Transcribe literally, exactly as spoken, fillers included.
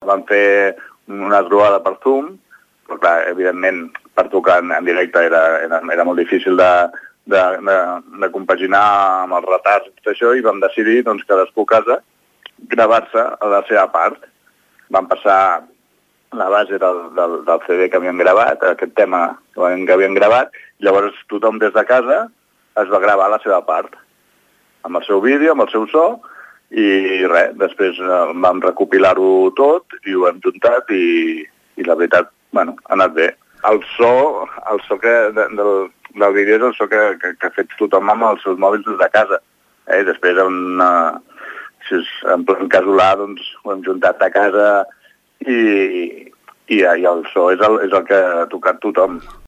vam fer una trobada per Zoom, però clar, evidentment, per tocar en, en directe era, era, era molt difícil de, de, de, de compaginar amb els retards i tot això, i vam decidir, doncs, cadascú a casa, gravar-se a la seva part. Vam passar la base del, del, del C D que havíem gravat, aquest tema que havíem gravat, i llavors tothom des de casa es va gravar la seva part, amb el seu vídeo, amb el seu so, i res, després vam recopilar-ho tot i ho hem juntat i, i la veritat, bueno, ha anat bé. El so, el so que, de, del, del vídeo és el so que, que, que ha fet tothom amb els seus mòbils des de casa. Eh? Després, en, uh, si és en plan casolà, doncs ho hem juntat a casa i, i, i el so és el, és el que ha tocat tothom.